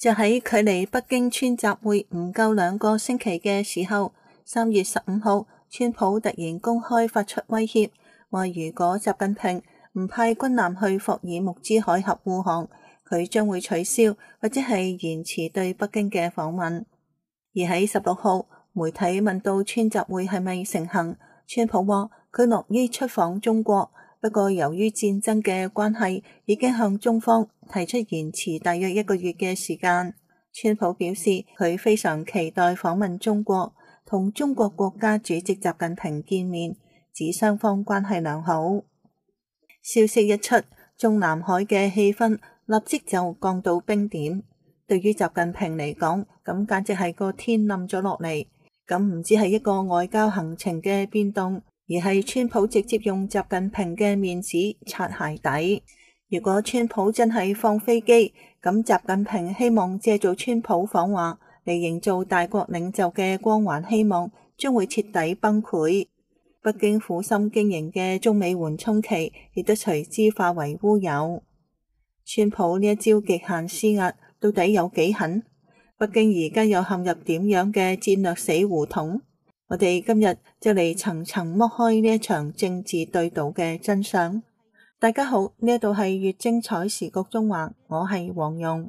就喺距離北京川習會唔夠2個星期嘅時候，3月15號，川普突然公開發出威脅，話如果習近平唔派軍艦去霍爾木茲海峽護航，佢將會取消或者係延遲對北京嘅訪問。而喺16號，媒體問到川習會係咪成行，川普話佢樂於出訪中國，不過由於戰爭嘅關係，已經向中方提出延遲大約1個月嘅時間。川普表示佢非常期待訪問中國，同中國國家主席習近平見面，指雙方關係良好。消息一出，中南海嘅氣氛立即就降到冰點。對於習近平嚟講，咁簡直係個天冧咗落嚟。咁唔只係一個外交行程嘅變動，而係川普直接用習近平嘅面子擦鞋底。如果川普真係放飛機，咁習近平希望借助川普訪華嚟營造大國領袖嘅光環希望，將會徹底崩潰。北京苦心經營嘅中美緩衝期亦都隨之化為烏有。川普呢一招極限施壓到底有幾狠？北京而家又陷入點樣嘅戰略死胡同？我哋今日就嚟層層剝開呢一場政治對賭嘅真相。大家好，呢度係粵精彩時局中華，我係黃蓉。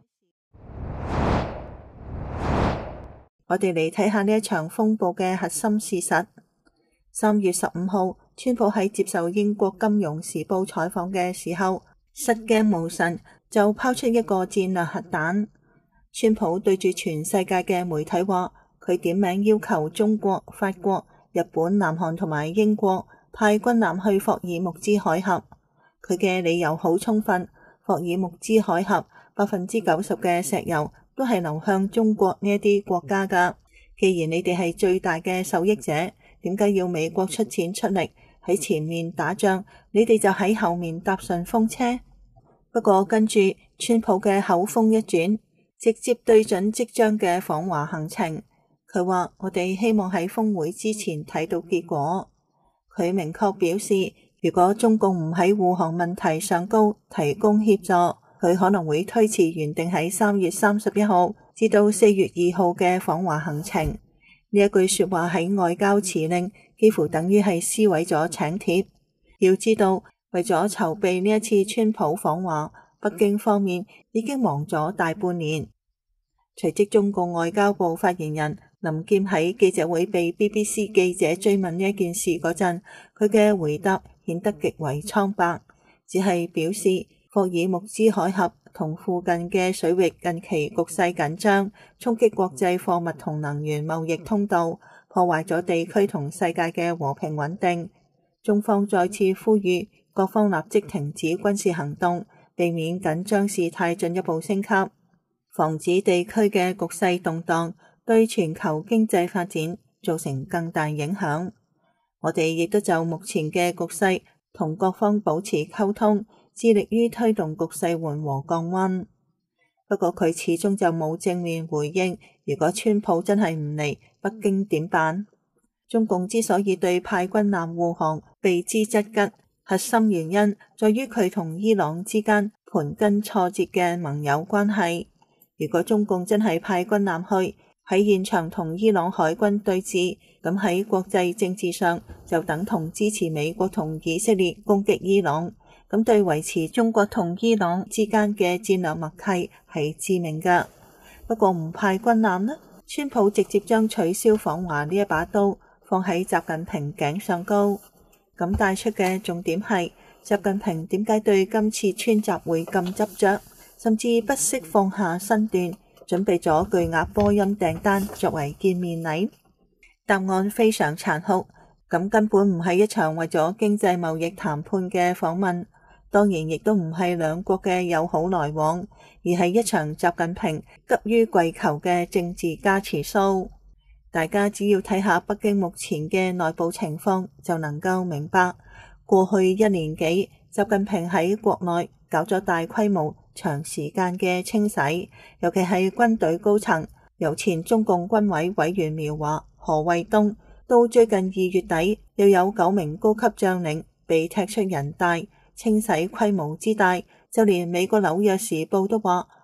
我哋嚟睇下呢一場風暴嘅核心事實。3月15號，川普喺接受英國金融時報採訪嘅時候，失驚無神就拋出一個戰略核彈。川普對住全世界嘅媒體話，佢點名要求中國、法國、日本、南韓同埋英國派軍艦去霍爾木茲海峽。佢嘅理由好充分，霍爾木茲海峽90%嘅石油都係流向中國呢一啲國家㗎。既然你哋係最大嘅受益者，點解要美國出錢出力喺前面打仗，你哋就喺後面搭順風車？不過跟住川普嘅口風一轉，直接對準即將嘅訪華行程。佢話我哋希望喺峰會之前睇到結果。佢明確表示，如果中共唔喺護航問題上高提供協助，佢可能會推遲原定喺3月31號至到4月2號嘅訪華行程。呢一句說話喺外交辭令幾乎等於係撕毀咗請帖。要知道，為咗籌備呢一次川普訪華，北京方面已經忙咗大半年。隨即中共外交部發言人林劍喺記者會被 BBC 記者追問呢一件事嗰陣，佢嘅回答顯得極為蒼白，只係表示霍爾木茲海峽同附近嘅水域近期局勢緊張，衝擊國際貨物同能源貿易通道，破壞咗地區同世界嘅和平穩定。中方再次呼籲各方立即停止軍事行動，避免緊張事態進一步升級，防止地區嘅局勢動盪，對全球經濟發展造成更大影響。我哋亦都就目前嘅局勢同各方保持溝通，致力於推動局勢緩和降溫。不過佢始終就冇正面回應，如果川普真係唔嚟，北京點辦？中共之所以對派軍艦護航避之則吉，核心原因在於佢同伊朗之間盤根錯節嘅盟友關係。如果中共真係派軍艦去喺現場同伊朗海軍對峙，咁喺國際政治上就等同支持美國同以色列攻擊伊朗，咁對維持中國同伊朗之間嘅戰略默契係致命㗎。不過唔派軍艦呢，川普直接將取消訪華呢一把刀放喺習近平頸上高，咁帶出嘅重點係習近平點解對今次川習會咁執着，甚至不惜放下身段，準備咗巨額波音訂單作為見面禮？答案非常殘酷，咁根本唔係一場為咗經濟貿易談判嘅訪問，當然亦都唔係兩國嘅友好來往，而係一場習近平急於跪求嘅政治加持 show。大家只要睇下北京目前嘅內部情況，就能夠明白，過去1年幾，習近平喺國內搞咗大規模長時間嘅清洗，尤其係軍隊高層，由前中共軍委委員苗華、何衛東，到最近2月底，又有9名高級將領被踢出人大，清洗規模之大，就連美國紐約時報都話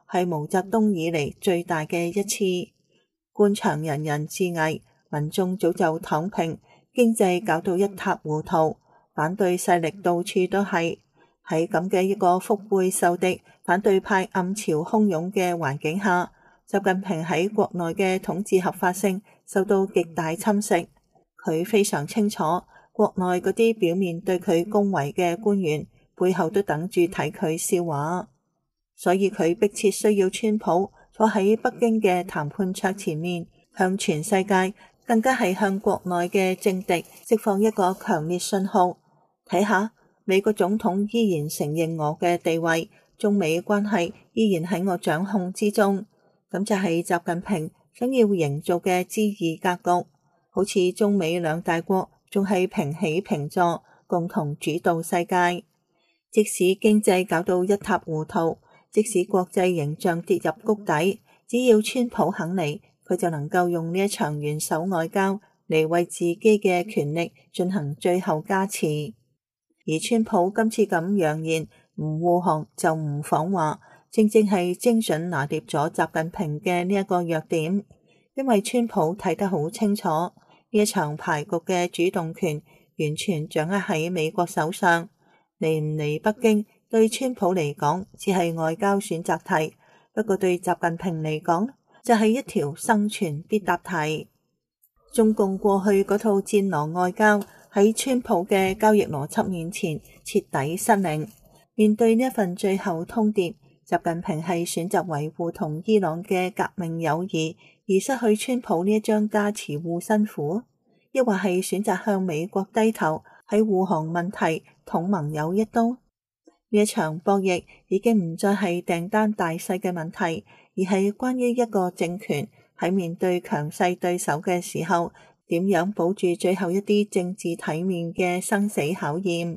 係毛澤東以嚟最大嘅一次。官場人人自危，民眾早就躺平，經濟搞到一塌糊塗，反對勢力到處都係。喺咁嘅一個腹背受敵、反對派暗潮洶湧嘅環境下，習近平喺國內嘅統治合法性受到極大侵蝕。佢非常清楚，國內嗰啲表面對佢恭維嘅官員，背後都等住睇佢笑話。所以佢迫切需要川普坐喺北京嘅談判桌前面，向全世界，更加係向國內嘅政敵釋放一個強烈信號。睇下，美國總統依然承認我嘅地位，中美關係依然喺我掌控之中。咁就係習近平想要營造嘅恣意格局，好似中美兩大國仲係平起平坐，共同主導世界。即使經濟搞到一塌糊塗，即使國際形象跌入谷底，只要川普肯嚟，佢就能夠用呢一場元首外交嚟為自己嘅權力進行最後加持。而川普今次咁揚言唔護航就唔訪華，正正係精準拿捏咗習近平嘅呢一個弱點。因為川普睇得好清楚，呢一場牌局嘅主動權完全掌握喺美國手上，嚟唔嚟北京對川普嚟講只係外交選擇題，不過對習近平嚟講就係一條生存必答題。中共過去嗰套戰狼外交喺川普嘅交易邏輯面前徹底失靈。面對呢一份最後通牒，習近平係選擇維護同伊朗嘅革命友誼，而失去川普呢一張加持護身符，抑或係選擇向美國低頭，喺護航問題捅盟友一刀？呢一場博弈已經唔再係訂單大細嘅問題，而係關於一個政權喺面對強勢對手嘅時候，點樣保住最後一啲政治體面嘅生死考驗。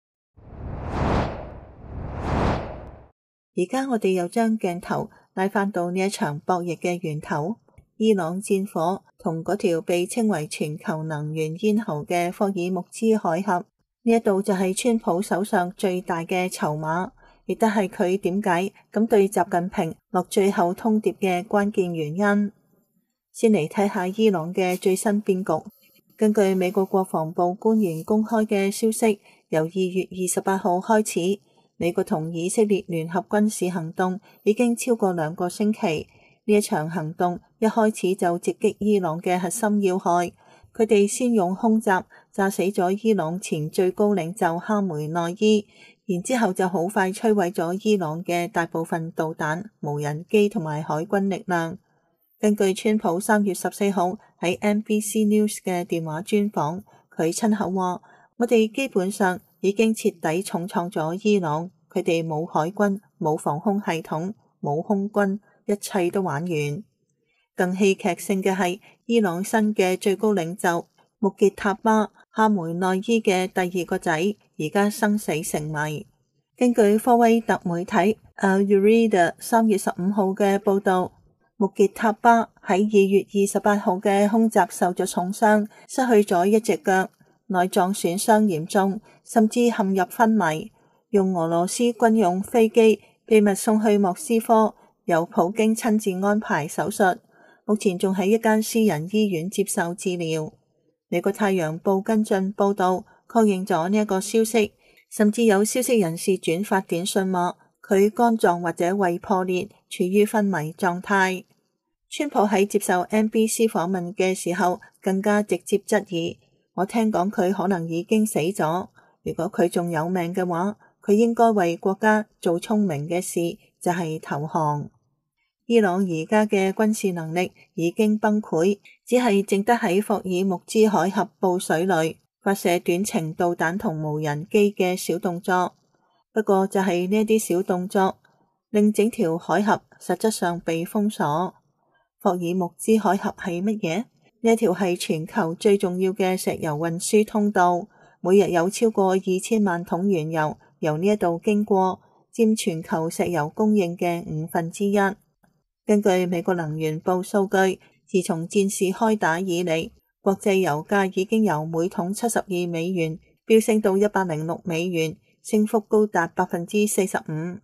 而家我哋又將鏡頭拉返到呢一場博弈嘅源頭，伊朗戰火同嗰條被稱為全球能源咽喉嘅霍爾木茲海峽，呢一度就係川普手上最大嘅籌碼，亦都係佢點解咁對習近平落最後通牒嘅關鍵原因。先嚟睇下伊朗嘅最新變局。根據美國國防部官員公開嘅消息，由2月28號開始，美國同以色列聯合軍事行動已經超過2個星期。呢一場行動一開始就直擊伊朗嘅核心要害，佢哋先用空襲炸死咗伊朗前最高領袖哈梅內伊，然之後就好快摧毀咗伊朗嘅大部分導彈、無人機同埋海軍力量。根據川普3月14號喺 NBC News 嘅電話專訪，佢親口話：我哋基本上已經徹底重創咗伊朗，佢哋冇海軍、冇防空系統、冇空軍，一切都玩完。更戲劇性嘅係，伊朗新嘅最高領袖穆傑塔巴哈梅內伊嘅第2個仔而家生死成謎。根據科威特媒體 Al Jareeda 3月15號嘅報導，穆傑塔巴喺2月28號嘅空襲受咗重傷，失去咗一隻腳，內臟損傷嚴重，甚至陷入昏迷，用俄羅斯軍用飛機秘密送去莫斯科，由普京親自安排手術，目前仲喺一間私人醫院接受治療。美國太陽報跟進報導，確認咗呢一個消息，甚至有消息人士轉發短信話佢肝臟或者胃破裂，處於昏迷狀態。川普喺接受 NBC 訪問嘅時候，更加直接質疑：我聽講佢可能已經死咗，如果佢仲有命嘅話，佢應該為國家做聰明嘅事，就係投降。伊朗而家嘅軍事能力已經崩潰，只係淨得喺霍爾木茲海峽布水雷發射短程導彈同無人機嘅小動作。不過就係呢啲小動作，令整條海峽實質上被封鎖。霍爾木茲海峽係乜嘢？呢一條係全球最重要嘅石油運輸通道，每日有超過2000萬桶原油由呢一度經過，佔全球石油供應嘅1/5。根據美國能源部數據，自從戰事開打以嚟，國際油價已經由每桶72美元飆升到106美元，升幅高達45%。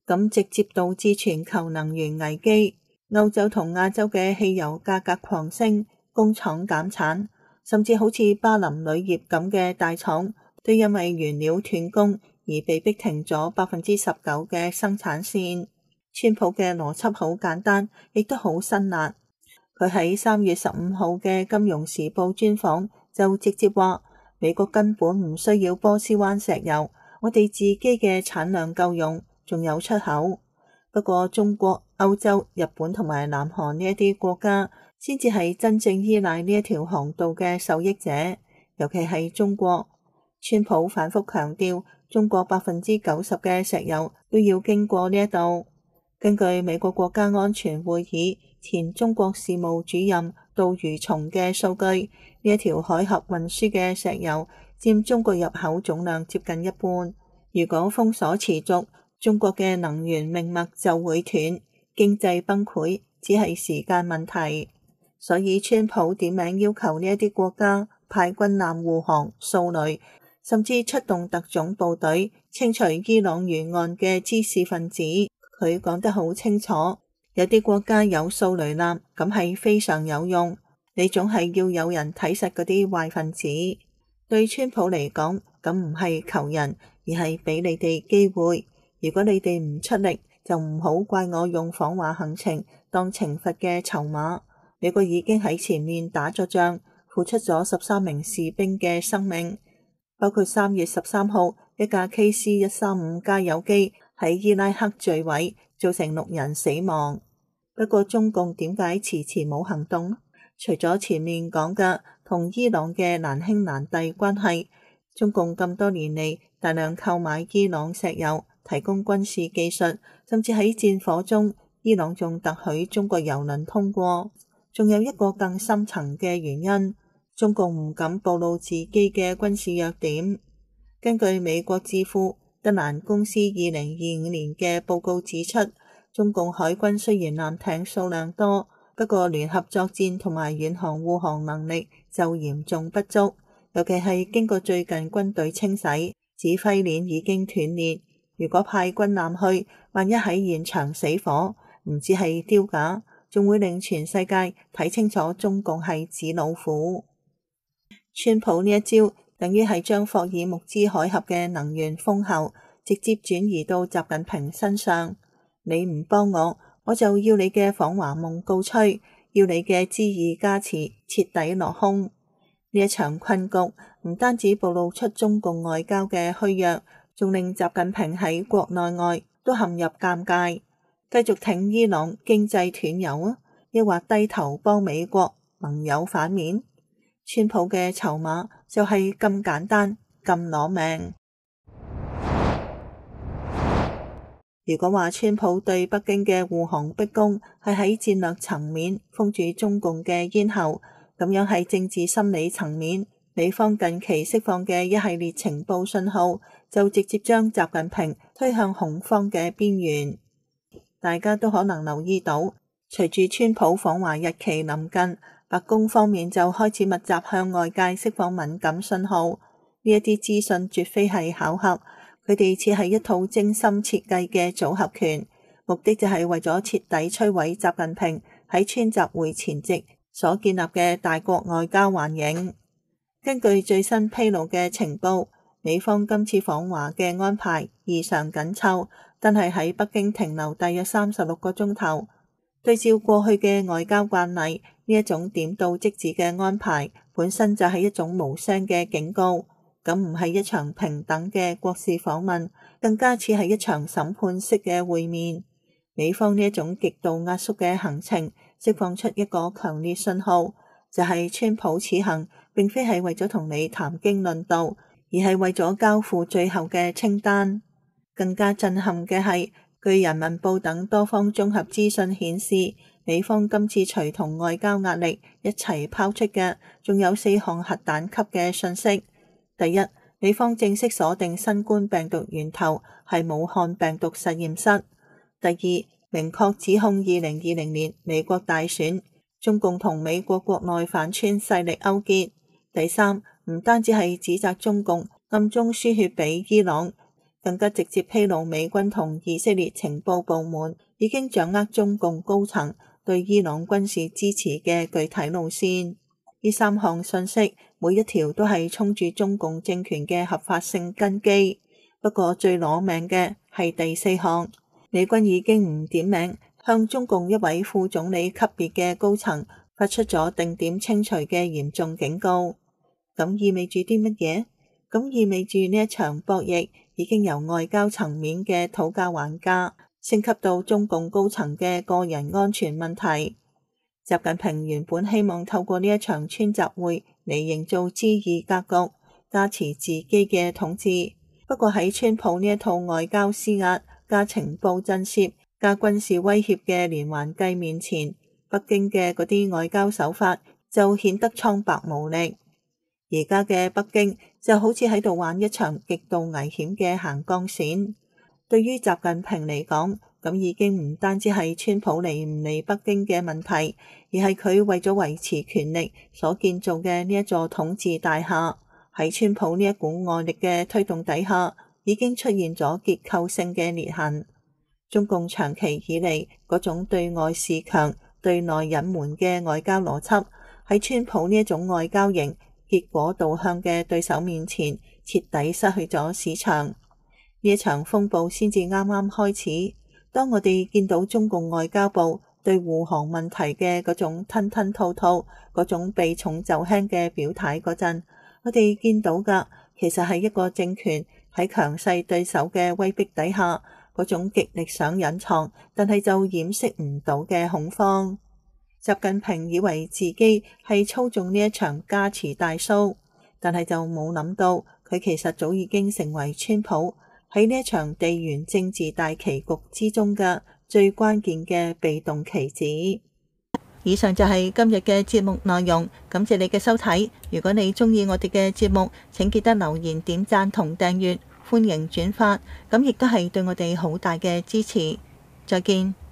咁直接導致全球能源危機。歐洲同亞洲嘅汽油價格狂升，工廠減產，甚至好似巴林鋁業咁嘅大廠都因為原料斷供而被逼停咗19%嘅生產線。川普嘅邏輯好簡單，亦都好辛辣。佢喺3月15號嘅《金融時報》專訪就直接話，美國根本唔需要波斯灣石油，我哋自己嘅產量夠用，仲有出口。不過中國、歐洲、日本同埋南韓呢一啲國家先至係真正依賴呢一條航道嘅受益者，尤其係中國。川普反覆強調，中國90%嘅石油都要經過呢一度。根據美國國家安全會議前中國事務主任杜如松嘅數據，呢一條海峽運輸嘅石油佔中國入口總量接近一半。如果封鎖持續，中國嘅能源命脈就會斷，經濟崩潰只係時間問題。所以川普點名要求呢一啲國家派軍艦護航、掃雷，甚至出動特種部隊清除伊朗沿岸嘅滋事分子。佢講得好清楚，有啲國家有掃雷艦，咁係非常有用。你總係要有人睇實嗰啲壞分子。對川普嚟講，咁唔係求人，而係俾你哋機會。如果你哋唔出力，就唔好怪我用訪華行程當懲罰嘅籌碼。美國已經喺前面打咗仗，付出咗13名士兵嘅生命，包括3月13號一架 KC-135加油機喺伊拉克墜毀，造成6人死亡。不過中共點解遲遲冇行動？除咗前面講嘅同伊朗嘅難兄難弟關係，中共咁多年嚟大量購買伊朗石油，提供軍事技術，甚至喺戰火中，伊朗仲特許中國油輪通過。仲有一個更深層嘅原因，中共唔敢暴露自己嘅軍事弱點。根據美國智庫德蘭公司2025年嘅報告指出，中共海軍雖然艦艇數量多，不過聯合作戰同埋遠航護航能力就嚴重不足，尤其係經過最近軍隊清洗，指揮鏈已經斷裂。如果派軍艦去，萬一喺現場死火，唔止係丟架，仲會令全世界睇清楚中共係紙老虎。川普呢一招，等於係將霍爾木茲海峽嘅能源風口直接轉移到習近平身上。你唔幫我，我就要你嘅訪華夢告吹，要你嘅知議加持徹底落空。呢一場困局唔單止暴露出中共外交嘅虛弱，仲令習近平喺國內外都陷入尷尬。繼續挺伊朗經濟斷油啊，抑或低頭幫美國盟友反面？川普嘅籌碼就係咁簡單，咁攞命。如果話川普對北京嘅護航逼宮係喺戰略層面封住中共嘅咽喉，咁樣喺政治心理層面，美方近期釋放嘅一系列情報信號就直接將習近平推向恐慌嘅邊緣。大家都可能留意到，隨住川普訪華日期臨近，白宮方面就開始密集向外界釋放敏感信號。呢一啲資訊絕非係巧合，佢哋似係一套精心設計嘅組合拳，目的就係為咗徹底摧毀習近平喺川習會前夕所建立嘅大國外交環境。根據最新披露嘅情報，美方今次訪華嘅安排異常緊湊，但係喺北京停留大約36個鐘頭。對照過去嘅外交慣例，呢一種點到即止嘅安排本身就係一種無聲嘅警告，咁唔係一場平等嘅國事訪問，更加似係一場審判式嘅會面。美方呢一種極度壓縮嘅行程，釋放出一個強烈信號，就係川普此行並非係為咗同你談經論道，而係為咗交付最後嘅清單。更加震撼嘅係，據人民報等多方綜合資訊顯示，美方今次隨同外交壓力一齊拋出嘅，仲有4項核彈級嘅訊息。第一，美方正式鎖定新冠病毒源頭係武漢病毒實驗室。第二，明確指控2020年美國大選，中共同美國國內反川勢力勾結。第三，唔單止係指責中共暗中輸血俾伊朗， 更加直接披露美軍同以色列情報部門已經掌握中共高層對伊朗軍事支持嘅具體路線。呢3項信息每一條都係衝住中共政權嘅合法性根基。不過最攞命嘅係第4項，美軍已經唔點名向中共一位副總理級別嘅高層發出咗定點清除嘅嚴重警告。咁意味住啲乜嘢？咁意味住呢一場博弈已經由外交層面嘅討價還價升級到中共高層嘅個人安全問題。習近平原本希望透過呢一場川習會嚟營造 G2格局，加持自己嘅統治。不過喺川普呢一套外交施壓加情報震懾加軍事威脅嘅連環計面前，北京嘅嗰啲外交手法就顯得蒼白無力。而家嘅北京就好似喺度玩一場極度危險嘅行鋼線。對於習近平嚟講，咁已經唔單止係川普嚟唔嚟北京嘅問題，而係佢為咗維持權力所建造嘅呢一座統治大廈，喺川普呢一股外力嘅推動底下，已經出現咗結構性嘅裂痕。中共長期以嚟嗰種對外示強、對內隱瞞嘅外交邏輯，喺川普呢一種外交型結果導向嘅對手面前，徹底失去咗市場。呢一場風暴先至啱啱開始。當我哋見到中共外交部對護航問題嘅嗰種吞吞吐吐、嗰種避重就輕嘅表態嗰陣，我哋見到㗎其實係一個政權喺強勢對手嘅威逼底下，嗰種極力想隱藏，但係就掩飾唔到嘅恐慌。習近平以為自己係操縱呢一場加持大 show， 但係就冇諗到佢其實早已經成為川普喺呢一場地緣政治大棋局之中嘅最關鍵嘅被動棋子。以上就係今日嘅節目內容，感謝你嘅收睇。如果你鍾意我哋嘅節目，請記得留言、點讚同訂閱，歡迎轉發，咁亦都係對我哋好大嘅支持。再見。